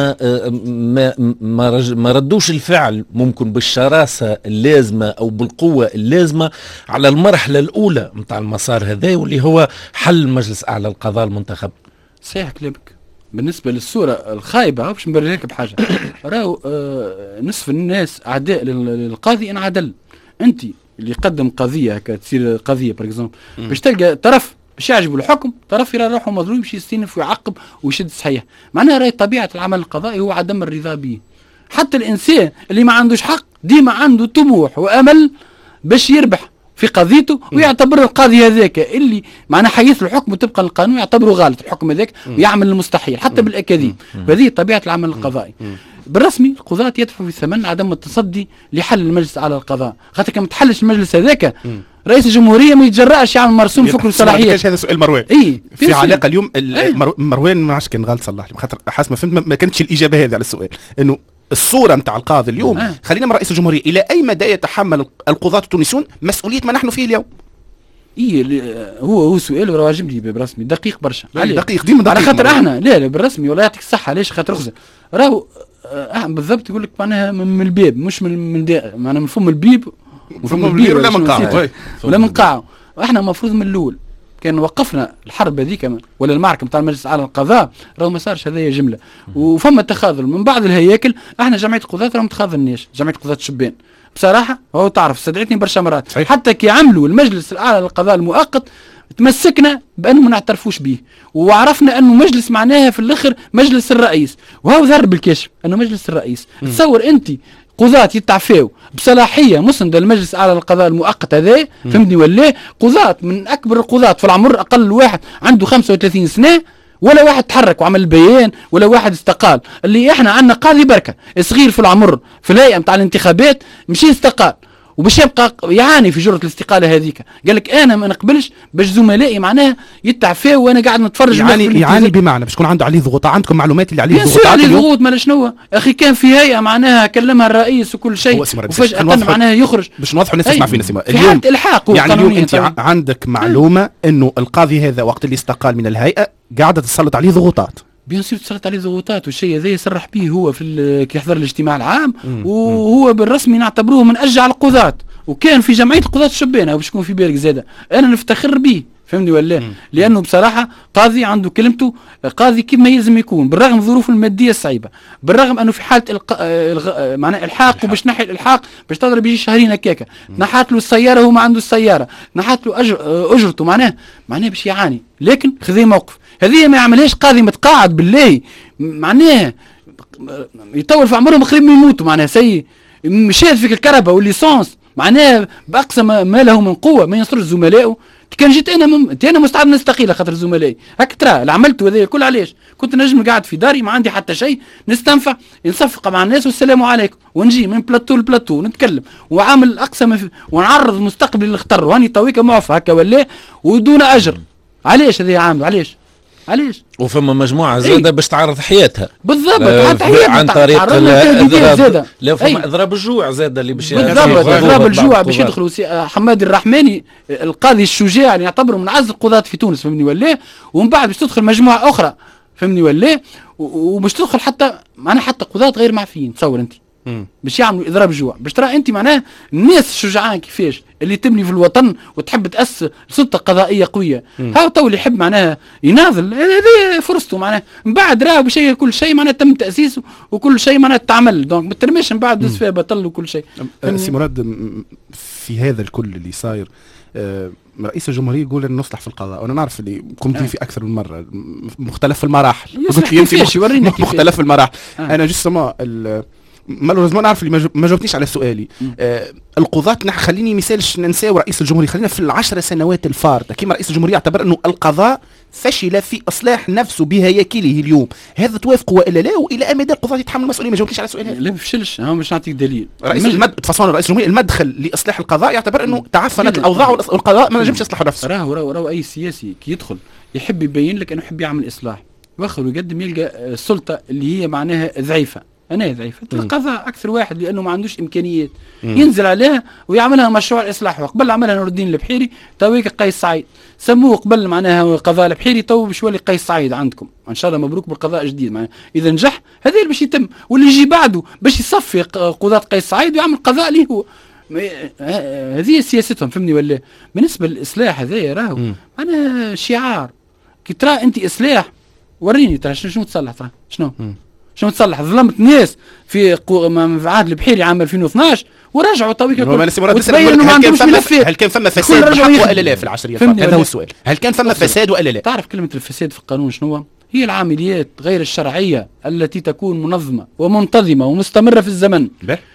ما ردوش الفعل ممكن بالشراسه اللازمه او بالقوه اللازمه على المرحله الاولى نتاع المسار هذا، واللي هو حل مجلس اعلى القضاء المنتخب. صحيح كلامك. بالنسبه للصوره الخايبه باش نبرر لك بحاجه، راهو نصف الناس اعداء للقاضي ان عدل. انت اللي يقدم قضيه كتصير قضيه باغ باش تلقى طرف باش يعجبوا الحكم، طرف يرى روحه مظلوم باش يستنف ويعقب ويشد صحيح. معناها راهي طبيعه العمل القضائي هو عدم الرضا به. حتى الانسان اللي ما عندوش حق ديما عنده طموح وامل باش يربح في قضيته، ويعتبر القاضي هذاك اللي معناه حيث الحكم وطبقا للقانون يعتبره غلط الحكم هذاك ويعمل المستحيل حتى بالاكاذيب. هذه طبيعه العمل القضائي. بالرسمي القضاة يدفعوا في ثمن عدم التصدي لحل المجلس على القضاء، خاطر كما تحلش المجلس هذاك رئيس الجمهوريه ما يتجرأش يعمل مرسوم فكر صلاحيات. هذا سؤال مروان في علاقه اليوم مروان ما عادش كان غلط صلح لي، خاطر حسب ما فهمت ما كانتش الاجابه هذه على السؤال، انه الصوره نتاع القاضي اليوم خلينا من رئيس الجمهوريه الى اي مدى يتحمل القضاة التونسيون مسؤوليه ما نحن فيه اليوم. هو سؤال راه عاجبني بالرسمي دقيق برشا. دقيق ديما على خاطر احنا لا بالرسمي والله يعطيك الصحه. علاش؟ خاطر رخصه راهو بالضبط يقول لك معناها من الباب مش من معناها من فم البيب وفم البيب ولا من قاعه ولا من قاعه. احنا المفروض من الاول كان وقفنا الحرب هذيك ولا المعركه نتاع المجلس على القضاء، راهو ما صارش هذايا جمله وفما تخاذل من بعض الهياكل. احنا جمعيه القضاة راهو ما تخاذلناش، جمعيه قضاة الشبان بصراحه هو تعرف استدعتني برشا مرات صحيح. حتى كي عملوا المجلس الاعلى للقضاء المؤقت تمسكنا بانه ما نعترفوش به، وعرفنا انه مجلس معناها في الاخر مجلس الرئيس، وهو ذهب بالكشف انه مجلس الرئيس. تصور انت قضاة يتعفاو بصلاحيه مسنده للمجلس الاعلى للقضاء المؤقت هذا، فهمتني ولا؟ قضاة من اكبر القضاة في العمر، اقل واحد عنده 35 سنه، ولا واحد تحرك وعمل بيان ولا واحد استقال. اللي احنا عندنا قاضي بركه صغير في العمر في الهيئه نتاع الانتخابات مشي استقال وباش يبقى يعاني في جرة الاستقالة هذيك. قال لك انا ما نقبلش باش زملائي معناها يتعفاو وانا قاعد نتفرج. يعني بمعنى باش يكون عنده عليه ضغوط. عندكم معلومات اللي عليه ضغوط؟ عليه ضغوط مالا شنو اخي، كان في هيئة معناها كلمها الرئيس وكل شيء وفجأة معناها يخرج. باش نوضحوا الناس تسمع فينا سيما اليوم الحاق. يعني اليوم انت عندك معلومة انه القاضي هذا وقت اللي استقال من الهيئة قاعدة تسلط عليه ضغوطات. بيان سور تسلط عليه ضغوطات، والشيء هذا يصرح به هو في كي يحضر الاجتماع العام وهو بالرسمي نعتبروه من اشجع القضاة، وكان في جمعيه القضاة الشبان باش يكون في بالك زاده. انا نفتخر به فهمني ولا؟ لانه بصراحه قاضي عنده كلمته، قاضي كما يلزم يكون بالرغم من الظروف الماديه الصعيبه، بالرغم انه في حاله معناها الحاق وباش نحي الالحاق باش تضرب يجي شهرين هكاكا، نحات له السياره وهو ما عنده السياره، نحات له اجرته معناه باش يعاني، لكن خذي موقف. هذه ما يعملهاش قاضي متقاعد بالله معناه يطول في عمرهم قريب من يموتوا معناه سي مشات فيك الكهرباء والليسانس معناه باقصى ما له من قوه ما ينصرش زملائه. كان جيت انا مستعد نستقيل خاطر زملائي هك ترى اللي عملته هذا كل علاش كنت نجم قاعد في داري ما عندي حتى شيء نستنفع نصفق مع الناس والسلام عليكم ونجي من بلاتو لبلاتو نتكلم وعامل اقصى ما ونعرض مستقبلي اللي اختاره واني تويك معفى هكا ولا ودون اجر. علاش هذا عامل علاش وفما مجموعه زاده باش تعرض حياتها بالضبط حتى حياتها عن طريق الاضراب. لا فما أي. اضراب الجوع زاده اللي باش بالضبط اضراب الجوع باش يدخلوا حماد الرحماني القاضي الشجاع اللي يعتبره من اعز القضاة في تونس فهمني ولا، ومن بعد باش تدخل مجموعه اخرى فهمني ولا، وباش تدخل حتى معناها حتى قضاة غير معفيين. تصور انت باش يعملوا اضراب الجوع باش ترى انت معناه الناس الشجعان كيفاش اللي تبني في الوطن وتحب تاسس سلطه قضائيه قويه. هاو تو اللي يحب معناها يناضل هذه فرصته معناه من بعد راه بشيء كل شيء معناه تم تاسيسه وكل شيء معناه تعمل دونك ما ترميش من بعد فيها بطل وكل شيء. سي مراد في هذا الكل اللي صاير رئيس الجمهورية يقول أن نصلح في القضاء، وأنا نعرف اللي قمت في أكثر من مرة مختلف المراحل قلت لي يوريني مختلف المراحل. أنا جسما مالوريزمون نعرف اللي ما جاوبتنيش على سؤالي. القضاة خليني مثالش ننساو رئيس الجمهورية، خلينا في ال10 سنوات الفارطة كما رئيس الجمهورية اعتبر أنه القضاء فشل في إصلاح نفسه بهياكله اليوم، هذا توافقوا وإلا لا؟ وإلى أي مدى القضاة يتحمل المسؤولية؟ ما جاوبتنيش على سؤالي. لا ما فشلش، هو باش نعطيك دليل. رئيس الجمهورية المدخل لإصلاح القضاء يعتبر أنه تعفنت الأوضاع والقضاء ما نجمش يصلح نفسه. راهو أي سياسي كي يدخل يحب يبين لك أنه يحب يعمل إصلاح، واخر ويقدم يلقى السلطة اللي هي معناها ضعيفة انا ضعيف. القضاء اكثر واحد لانه ما عندوش امكانيات ينزل عليها ويعملها مشروع اصلاح. وقبل عملها نور الدين البحيري تويك قيس سعيد سموه قبل معناها قضاء البحيري، تو باش يولي قيس سعيد عندكم ان شاء الله. مبروك بالقضاء جديد معناها اذا نجح هذا اللي باش يتم، واللي يجي بعده باش يصفي قضاة قيس سعيد ويعمل قضاء اللي هو هذه سياستهم فهمني ولا. بالنسبه للاصلاح هذايا راهو انا شعار كي ترى انت اصلاح وريني ترى شنو تصلح، ترى شنو تصلح. ظلمت ناس في عهد البحيري عام 2012 ورجعوا تويك وتبين انه ما عندهمش ملفات. هل كان ثم فساد بالحق ولا لا في العشريه؟ هذا هو السؤال، هل كان ثم فساد ولا لا؟ تعرف كلمه الفساد في القانون شنو هي؟ العمليات غير الشرعيه التي تكون منظمه ومنتظمه ومستمره في الزمن.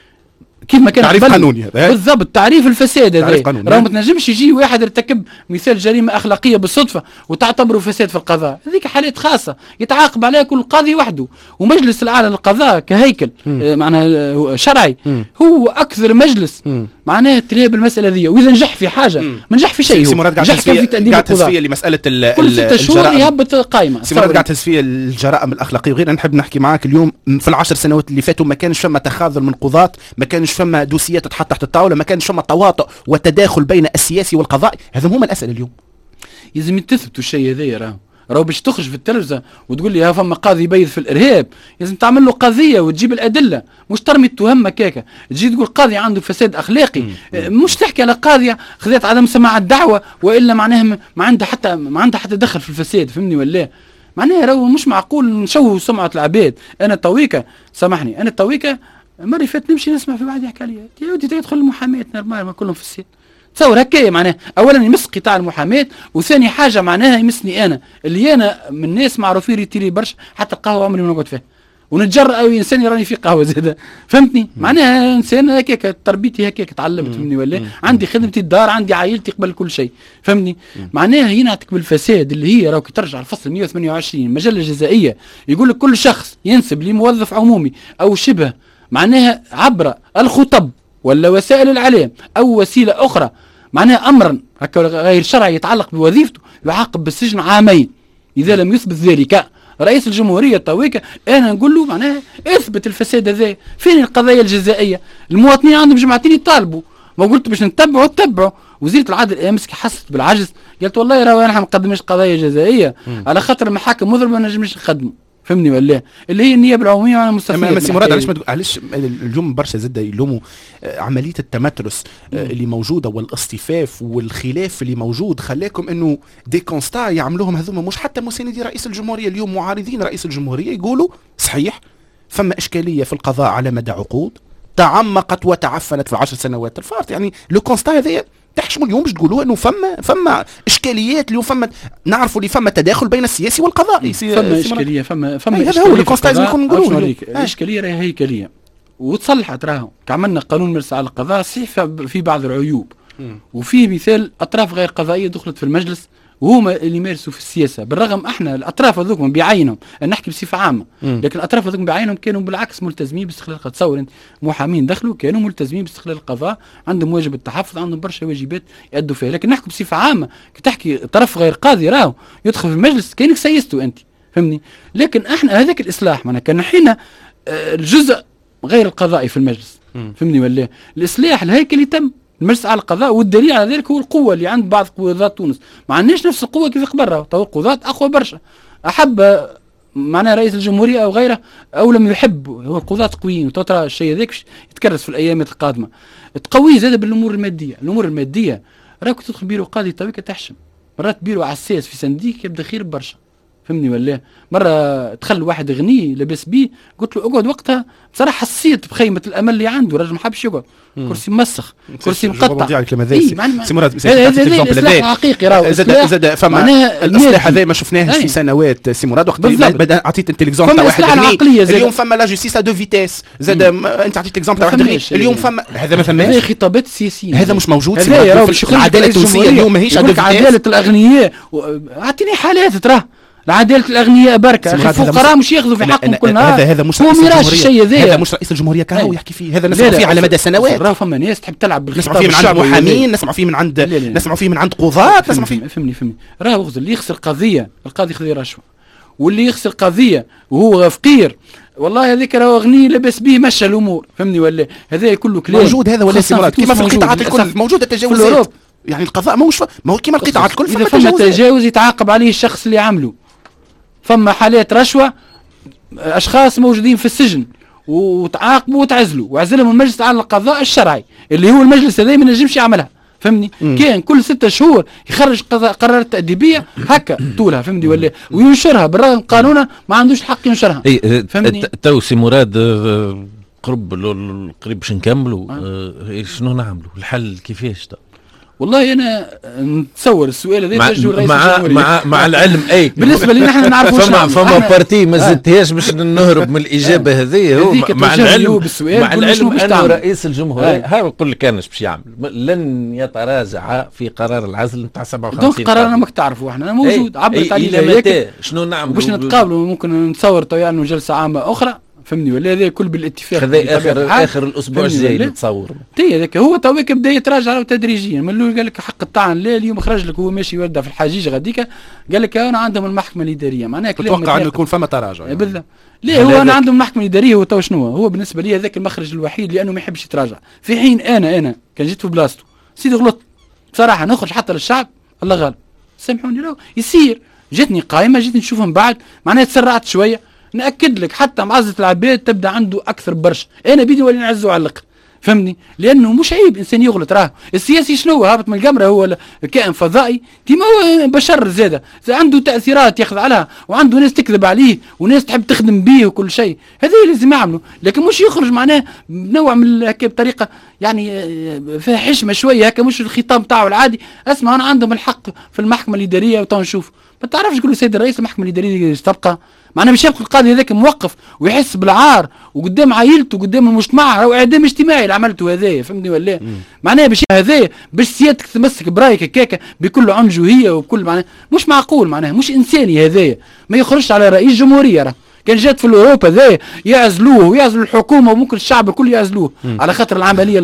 كيف ما كان تعريف قانوني بالضبط. تعريف الفساد هذا راه ما تنجمش يجي واحد يرتكب مثال جريمه اخلاقيه بالصدفه وتعتبره فساد في القضاء. هذيك حالات خاصه يتعاقب عليها كل قاضي وحده. ومجلس الاعلى للقضاء كهيكل معناها شرعي هو اكثر مجلس معناها تلهي بالمساله ذي. واذا نجح في حاجه ما نجح في شيء، نجح في تأديب القضاء. لمساله كل 6 شهور يهبط قائمه. سي مراد قاعد تهز فيا الجرائم الاخلاقيه وغير. نحب نحكي معاك اليوم في ال10 سنوات اللي فاتوا ما كانش فما تخاذل من قضاة، ما كانش فما دوسيات تتحط تحت الطاوله، ما كانش فما تواطؤ وتداخل بين السياسي والقضائي. هذا هما الاسئله اليوم. لازم تثبتوا الشيء هذا. راهو باش تخرج في التلفزه وتقول لي ها فما قاضي يبيض في الارهاب، لازم تعمل له قضيه وتجيب الادله، مش ترمي التهم هكاكا. تجي تقول قاضي عنده فساد اخلاقي، مش تحكي على قاضيه خذت عدم سماع الدعوه والا معناها ما عندها حتى دخل في الفساد فهمني ولا. معناها راهو مش معقول نشوه سمعه العباد. انا تويكا سامحني، انا تويكا مرة فات نمشي نسمع في واحد يحكي لي يا ودي تدخل المحاماه نورمال ما كلهم في السيد. تصور هكايا معناها اولا يمس قطاع المحاماه، وثاني حاجه معناها يمسني انا اللي انا من ناس معروفين ريتيري برشا، حتى القهوه عمري ما نقعد فيها ونتجرأ او انسان راني في قهوه زاده فهمتني. معناها انسان هكاك تربيتي هكاك تعلمت فهمني ولا. عندي خدمتي الدار عندي عائلتي قبل كل شيء فهمني. معناها ينعتك بالفساد اللي هي راك ترجع الفصل 128 مجله جزائيه يقول لك كل شخص ينسب لموظف عمومي او شبه معناها عبر الخطب ولا وسائل الإعلام أو وسيلة أخرى معناها أمرا هكا غير شرعي يتعلق بوظيفته يعاقب بالسجن 2 عام إذا لم يثبت ذلك. رئيس الجمهورية تويكا أنا نقول له معناها اثبت الفساد هذا. فين القضايا الجزائية؟ المواطنين عندهم جماعتين يطالبوا، ما قلت باش نتبعوا. وزيرة العدل أمس حست بالعجز قالت والله راهو أنا ما نقدمش قضايا جزائية على خاطر المحاكم مضربة ما نجمش نخدموا فهمني ولا، اللي هي النيابه العموميه على مستفيد. سي مراد علاش اليوم برشا زاده يلوموا عمليه التمترس اللي موجوده والاصطفاف والخلاف اللي موجود خلاكم انه دي كونستا يعملوهم هذوما مش حتى مساندي رئيس الجمهوريه. اليوم معارضين رئيس الجمهوريه يقولوا صحيح فما اشكاليه في القضاء على مدى عقود تعمقت وتعفنت في 10 سنوات الفارط. يعني لو كونستا هذا تحشموا اليوم باش تقولوا انه فما اشكاليات اليوم، نعرفوا اللي فما تداخل بين السياسي والقضائي. فما اشكاليه فما هذا هو الكونستا لازم نكون نقولوا. الاشكاليه راهي هيكليه وتصلحت. راهو عملنا قانون مجلس على القضاء صحيح في بعض العيوب وفي مثال اطراف غير قضائيه دخلت في المجلس وهما اللي يمارسوا في السياسه. بالرغم احنا الاطراف هذوك بيعينهم نحكي بصفه عامه، لكن الاطراف هذوك بيعينهم كانوا بالعكس ملتزمين باستقلال القضاء. تصور انت محامين دخلوا كانوا ملتزمين باستقلال القضاء، عندهم واجب التحفظ، عندهم برشا واجبات يأدوا فيها. لكن نحكي بصفه عامه كي تحكي طرف غير قاضي راهو يدخل في المجلس كانك سيستو انت فهمني. لكن احنا هذاك الاصلاح معنا كان حين الجزء غير القضائي في المجلس فهمني ولا. الاصلاح الهيكلي تم المجلس على القضاء، والدليل على ذلك هو القوة اللي عند بعض قضاة تونس. ما عندناش نفس القوة كيف قبل، تو قضاة أقوى برشا. أحب معناه رئيس الجمهورية أو غيره أو لم يحب، هو القضاة قويين وترى الشيء ذاك يتكرس في الأيام القادمة. تقوي زاد بالأمور المادية. الأمور المادية راك تدخل بيرو قاضي تويك تحشم، مرات بيرو عساس في صنديق يبدا خير برشا فهمني ولا. مرة تخلي واحد غني لاباس بيه قلت له اقعد، وقتها بصراحة حسيت بخيمة الأمل اللي عنده، راجل ما حبش يقعد، كرسي مسخ كرسي مقطع. سي مراد هذا حقيقي راهو زاد فما الإصلاح هذا ما شفناهش في سنوات سي مراد. وقت بدا عطيت انت ليكزومبل تاع واحد غني، اليوم فما لا جوستيس دو فيتيس زاد. انت عطيت ليكزومبل تاع واحد غني اليوم فما هذا ما فماش. هذه خطابات سياسيين، هذا مش موجود. العدالة التونسية اليوم ماهيش عدالة الأغنياء. اعطيني حالات تراه عدالة الأغنياء بركة، الفقراء مش ياخذوا في حقهم كل نهار. هذا مش رئيس الجمهورية، هذا مش رئيس الجمهورية كهو يحكي فيه. هذا نسمع فيه على مدى سنوات. راه فما ناس تحب تلعب بالخطاب، نسمع فيه من عند محامين، نسمع فيه من عند قضاة، نسمع فيه. فهمني راه اللي يخسر قضية القاضي ياخذ رشوة، واللي يخسر قضية وهو فقير والله هذيك راهو غني لبس به مشى الامور فهمني ولا هذا كله كلام موجود هذا ولا مرات كيما في القطاعات الكل موجوده تجاوزات يعني القضاء ما هو كيما القطاعات الكل اذا فما تجاوز يتعاقب عليه الشخص اللي عمله. فما حالات رشوه اشخاص موجودين في السجن وتعاقبوا وتعزلوا وعزلهم المجلس على القضاء الشرعي اللي هو المجلس هذا ما ينجمش يعملها فهمني. كان كل 6 شهور يخرج قرارات تأديبية هكا طولها فهمني ولا وينشرها بالرغم قانونا ما عندوش الحق ينشرها فهمني. تو سي مراد قريب باش نكملوا شنو نعملوا الحل كيفاش؟ والله انا نتصور السؤال هذا توجه الرئيس الجمهورية مع العلم بالنسبه لنا احنا نعرفوا فما بارتي ما زدتهاش باش نهرب من الاجابه هذه. هو مع العلم انه رئيس الجمهوريه ها نقول لك انا باش يعمل لن يتراجع في قرار العزل نتاع 57. دونك قرارنا ماك تعرفوا احنا موجود عبرت عليه شنو نعمل باش نتقابلوا ممكن نتصور طيان جلسه عامه اخرى فهمني ولا هذا كل بالاتفاق هذا اخر الاسبوع الجاي نتصور هذاك هو توك بدا يتراجع تدريجيا من الاول قال لك حق الطعن لا اليوم خرج لك هو ماشي يودع في الحجيج غاديك قال لك انا عندهم المحكمه الاداريه معناها اتوقع انه يكون فما تراجع يعني. بالضبط ليه هو انا عندهم المحكمه الاداريه هو تو شنو هو بالنسبه لي هذاك المخرج الوحيد لانه ما يحبش يتراجع في حين انا كان جيت في بلاصته سيدي غلط بصراحه نخرج حتى للشعب الله غالب سامحوني لو يصير جاتني قائمه جيت نشوفهم بعد معناها تسرعت شويه نأكد لك حتى معزة العباد تبدا عنده اكثر برشا انا بيدي ولا نعزو علق فهمني لانه مش عيب انسان يغلط راه السياسي شنو هابط من القمره هو كائن فضائي كيما هو بشر زاده عنده تاثيرات ياخذ عليها وعنده ناس تكذب عليه وناس تحب تخدم به وكل شيء هذا لازم يعمله لكن مش يخرج معناه بنوع من هكا بطريقه يعني فيها حشمه شويه هكا مش الخطاب تاعو العادي اسمع انا عندهم الحق في المحكمه الاداريه وتو نشوف ما تعرفش تقول سيد الرئيس المحكمه الاداريه تبقى معناه مش يبقى القاضي هذاك موقف ويحس بالعار وقدام عائلته وقدام المجتمع او اعدام اجتماعي اللي عملته هذايا فهمني ولا معناه باش هذايا باش سيادتك تمسك برايك هكاكا بكل عنجهيه وبكل معناه مش معقول معناه مش انساني هذايا ما يخرجش على رئيس جمهوريه راه كان جات في الاوروبا ذا يعزلوه ويعزلوا الحكومه وممكن الشعب الكل يعزلوه على خاطر العمليه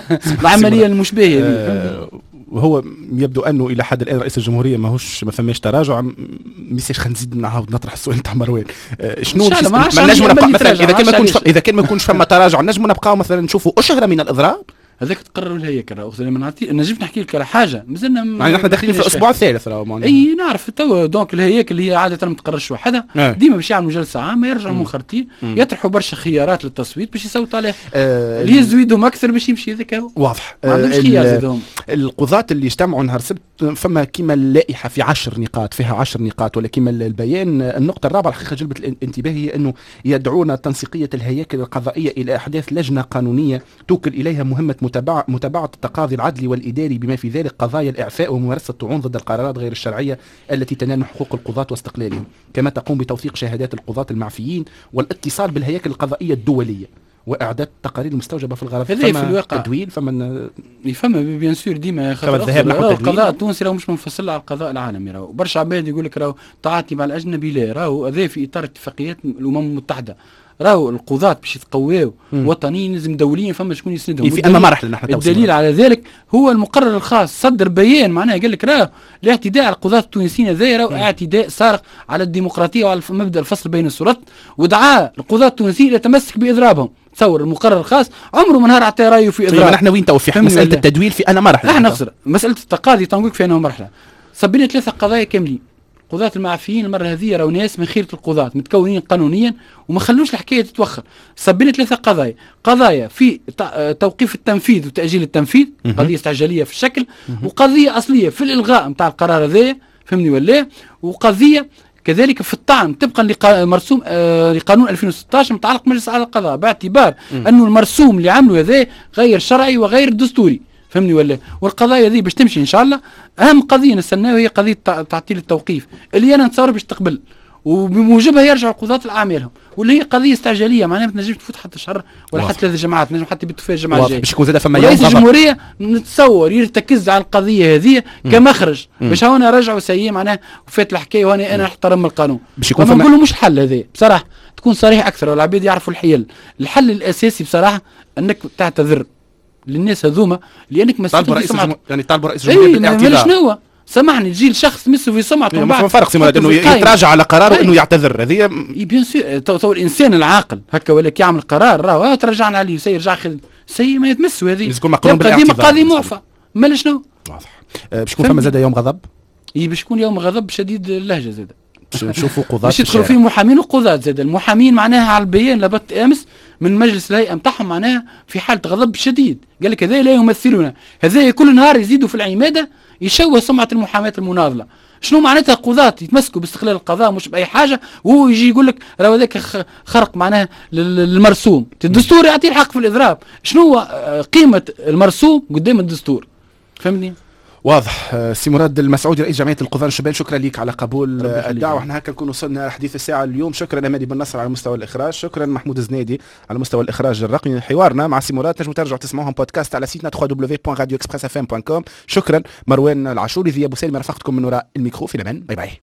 المشبهه هذه وهو يبدو انه الى حد الان رئيس الجمهوريه ما فماش تراجع ميساش خلينا نزيد نعاود نطرح السؤال تاع مروان شنو نجم نبقى مثلا اذا كان ما يكونش فما تراجع نجم نبقاو مثلا نشوفوا اشهر من الاضراب هذاك تقرروا الهيكل اخذ لما نجم نحكي لك على حاجه مازلنا يعني احنا داخلين في الاسبوع الثالث اي نعرف تو دونك الهيكل اللي هي عاده ما تقررش وحدها ديما باش يعملوا جلسه عامه يرجعوا منخرطين يطرحوا برشا خيارات للتصويت باش يصوتوا عليها اللي يزويدهم اكثر باش يمشي هذاك واضح ما عندهمش خيار زادهم القضاة اللي اجتمعوا نهار السبت فما كيما اللائحه في 10 نقاط فيها 10 نقاط ولا كيما البيان النقطه الرابعه الحقيقه جلبت الانتباه هي انه يدعون تنسيقيه الهياكل القضائيه الى احداث لجنه قانونيه توكل اليها مهمه متابعه التقاضي العدلي والاداري بما في ذلك قضايا الاعفاء وممارسه الطعون ضد القرارات غير الشرعيه التي تنال حقوق القضاة واستقلالهم كما تقوم بتوثيق شهادات القضاة المعفيين والاتصال بالهياكل القضائيه الدوليه واعداد التقارير المستوجبه في الغرف هذا في الواقع تدويل فما بيان سور ديما القضاء التونسي راهو مش منفصل على القضاء العالمي راهو برشا عباد يقول لك راهو تعاطي مع الاجنبي لا راهو هذا في اطار اتفاقيات الامم المتحده راهو القضاة باش يتقواو وطنيين لازم دوليا فما شكون يسندهم في اما مرحله نحن الدليل على ذلك هو المقرر الخاص صدر بيان معناه قال لك راهو الاعتداء على القضاة التونسيين هذا راهو اعتداء صارخ على الديمقراطيه وعلى مبدا الفصل بين السلطات ودعا القضاة التونسيين الى التمسك باضرابهم تصور المقرر الخاص عمره ما نهار عطى رايه في اضراب نحن وين تو في مساله التدويل في انا مرحله احنا نخسر مساله التقاضي تنقول في انا مرحله صبينا 3 قضايا كاملين قضاة المعفيين المرة هذه راهو ناس من خيرة القضاة متكونين قانونيا وما خلوش الحكاية تتوخر صبينا 3 قضايا في توقيف التنفيذ وتأجيل التنفيذ قضية استعجالية في الشكل وقضية أصلية في الإلغاء متاع القرار هذا فهمني ولا وقضية كذلك في الطعن طبقا مرسوم لقانون 2016 متعلق مجلس على القضاء باعتبار أنه المرسوم اللي عمله هذا غير شرعي وغير دستوري فهمني ولا والقضايا ذي باش تمشي ان شاء الله اهم قضيه نستناها هي قضيه تعطيل التوقيف اللي انا نتصور باش تقبل وبموجبها يرجعوا القضاة لأعمالهم واللي هي قضيه استعجاليه معناها ما تنجمش تفوت حتى شهر ولا حتى 3 جماعات نجم حتى يبتوا فيها الجماعه الجايه باش يكون زاد فما رئيس الجمهوريه نتصور يرتكز على القضيه هذه كمخرج باش هنا رجعوا سيء معناها وفات الحكايه وانا انا نحترم القانون باش يكون نقول له مش حل هذا بصراحه تكون صريح اكثر والعباد يعرفوا الحل الاساسي بصراحه انك تعتذر للناس هذوما لانك طالب رئيس يعني طالب رئيس الجمهوريه بالاعتذار شنو سامحني تجي لشخص مسه في سمعته ما فرق سي مراد انه يتراجع على قراره وانه يعتذر. هذه بيان سور. تو الانسان العاقل هكا ولك يعمل قرار راهو ترجعنا عليه سيرجع سي ما يتمسوا. هذه ديما قاضي معفى مال شنو واضح. باش يكون فما زاد يوم غضب. باش يكون يوم غضب شديد اللهجه زاد. نشوفوا قضاة باش يدخلوا فيه محامين وقضاة زاد. المحامين معناها على البيان لبط امس من مجلس الهيئه نتاعهم معناها في حاله غضب شديد. قال لك هذا لا يمثلنا، هذا كل نهار يزيدوا في العماده يشوه سمعه المحاماه المناضله. شنو معناتها قضاة يتمسكوا باستقلال القضاء مش باي حاجه، وهو يجي يقول لك راه هذاك خرق معناها المرسوم. الدستور يعطيه الحق في الاضراب. شنو قيمه المرسوم قدام الدستور؟ فهمني؟ واضح. سي مراد المسعودي رئيس جمعيه القضاة الشبان، شكرا لك على قبول الدعوه. احنا هكا نكون وصلنا لحديث الساعه اليوم. شكرا امادي بن نصر على مستوى الاخراج، شكرا محمود الزنادي على مستوى الاخراج الرقمي. حوارنا مع سي مراد تنجموا ترجعوا تسمعوهم بودكاست على سيتنا www.radioexpressfm.com. شكرا مروان العاشوري، ذي ابو سالم رافقتكم من وراء الميكرو. في الامان، باي باي.